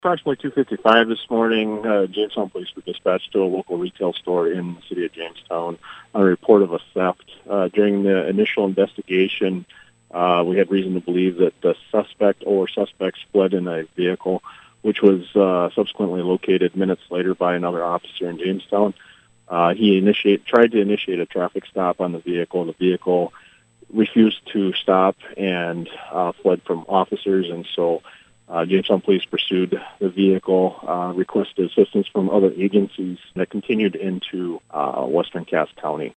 Approximately 2:55 this morning, Jamestown police were dispatched to a local retail store in the city of Jamestown on a report of a theft. During the initial investigation, we had reason to believe that the suspect or suspects fled in a vehicle, which was subsequently located minutes later by another officer in Jamestown. He tried to initiate a traffic stop on the vehicle. The vehicle refused to stop and fled from officers, and so Jamestown police pursued the vehicle, requested assistance from other agencies that continued into western Cass County.